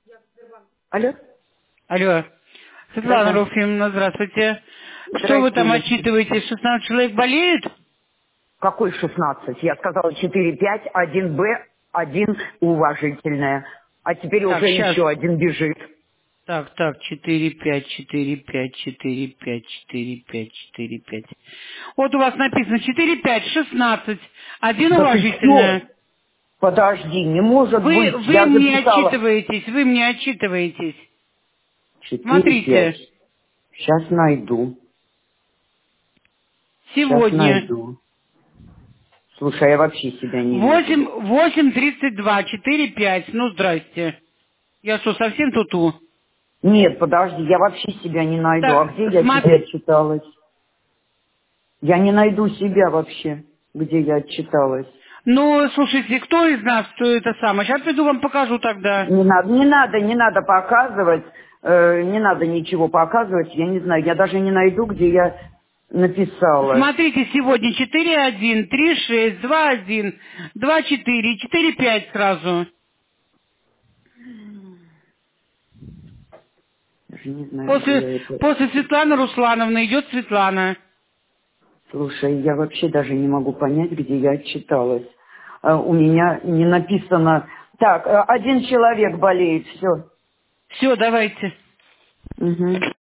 Алло? Алло. Светлана Да-да. Руфимовна, здравствуйте. Что вы Здрасте, там Юлечка. отчитываете? 16 человек болеют? Какой 16? Я сказала 4, 5, 1 Б, 1 уважительное. А теперь Так, уже сейчас. еще один бежит. Так, 4, 5, 4, 5, 4, 5, 4, 5, 4, 5. Вот у вас написано 4, 5, 16. Один Да ты что? уважительное. Подожди, не может быть. Вы Я мне записала. отчитываетесь, вы мне отчитываетесь. 4, 5. Смотрите, Сейчас найду. Сейчас сегодня найду. Слушай, а я вообще себя не вижу. 8:32, 4, 5. Ну, здрасте. Я что, совсем туту? Нет, подожди, я вообще себя не найду. Так, А где я тебе смотри. отчиталась? Я не найду себя вообще, где я отчиталась. Ну, слушайте, кто из нас, кто это самое? Сейчас приду, вам покажу тогда. Не надо показывать, не надо ничего показывать, я не знаю, я даже не найду, где я написала. Смотрите, сегодня 4-1, 3-6, 2-1, 2-4, 4-5 сразу. Даже не знаю, где После, я это... после Светланы Руслановны идет Светлана. Слушай, я вообще даже не могу понять, где я отчиталась. У меня не написано... Так, один человек болеет, все. Все, давайте. Угу.